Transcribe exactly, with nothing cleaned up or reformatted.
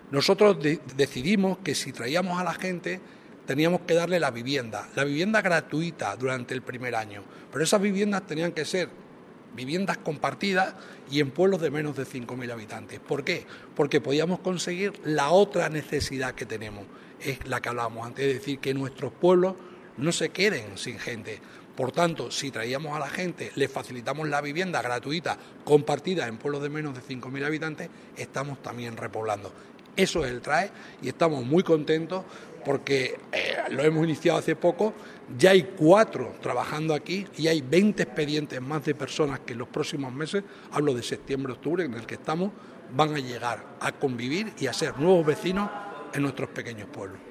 Nosotros de- decidimos que si traíamos a la gente teníamos que darle la vivienda, la vivienda gratuita durante el primer año, pero esas viviendas tenían que ser viviendas compartidas y en pueblos de menos de cinco mil habitantes. ¿Por qué? Porque podíamos conseguir la otra necesidad que tenemos, es la que hablábamos antes, es decir, que nuestros pueblos no se queden sin gente. Por tanto, si traíamos a la gente, le facilitamos la vivienda gratuita compartida en pueblos de menos de cinco mil habitantes, estamos también repoblando. Eso es el TRAE y estamos muy contentos porque eh, lo hemos iniciado hace poco, ya hay cuatro trabajando aquí y hay veinte expedientes más de personas que en los próximos meses, hablo de septiembre, octubre, en el que estamos, van a llegar a convivir y a ser nuevos vecinos en nuestros pequeños pueblos.